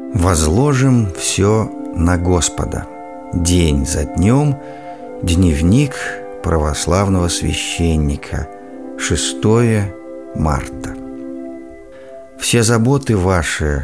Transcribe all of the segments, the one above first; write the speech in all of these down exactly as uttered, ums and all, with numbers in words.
Возложим все на Господа. День за днем. Дневник православного священника. шестое марта. Все заботы ваши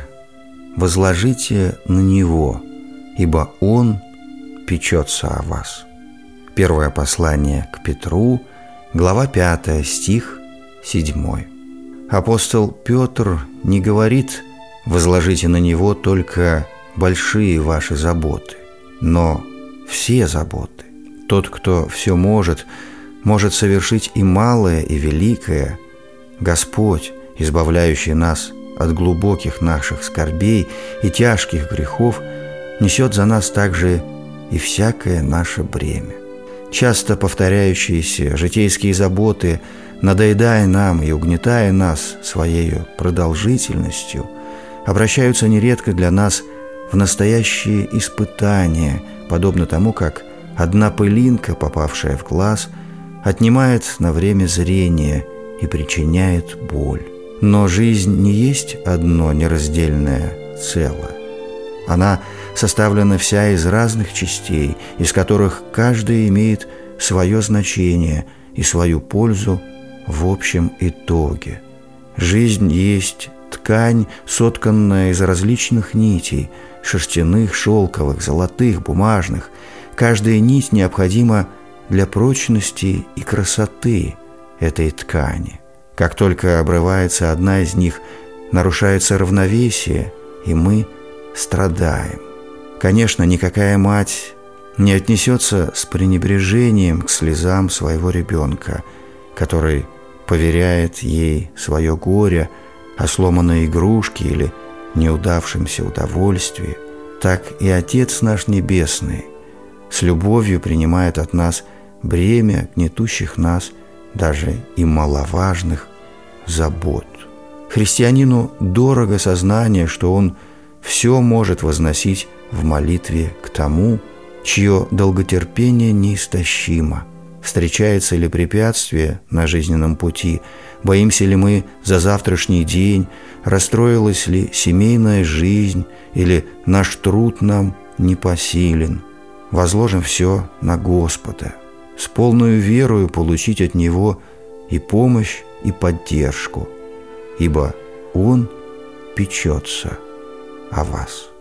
возложите на Него, ибо Он печется о вас. Первое послание к Петру, глава пятая, стих седьмой. Апостол Петр не говорит: возложите на Него только большие ваши заботы, но все заботы. Тот, кто все может, может совершить и малое, и великое. Господь, избавляющий нас от глубоких наших скорбей и тяжких грехов, несет за нас также и всякое наше бремя. Часто повторяющиеся житейские заботы, надоедая нам и угнетая нас своей продолжительностью, обращаются нередко для нас в настоящие испытания, подобно тому, как одна пылинка, попавшая в глаз, отнимает на время зрение и причиняет боль. Но жизнь не есть одно нераздельное целое. Она составлена вся из разных частей, из которых каждая имеет свое значение и свою пользу в общем итоге. Жизнь есть ткань, сотканная из различных нитей, шерстяных, шелковых, золотых, бумажных. Каждая нить необходима для прочности и красоты этой ткани. Как только обрывается одна из них, нарушается равновесие, и мы страдаем. Конечно, никакая мать не отнесется с пренебрежением к слезам своего ребенка, который поверяет ей свое горе о сломанной игрушке или неудавшемся удовольствии. Так и Отец наш Небесный с любовью принимает от нас бремя гнетущих нас, даже и маловажных забот. Христианину дорого сознание, что он все может возносить в молитве к тому, чье долготерпение неистощимо. Встречается ли препятствие на жизненном пути, боимся ли мы за завтрашний день, расстроилась ли семейная жизнь или наш труд нам непосилен. Возложим все на Господа, с полною верою получить от Него и помощь, и поддержку, ибо Он печется о вас.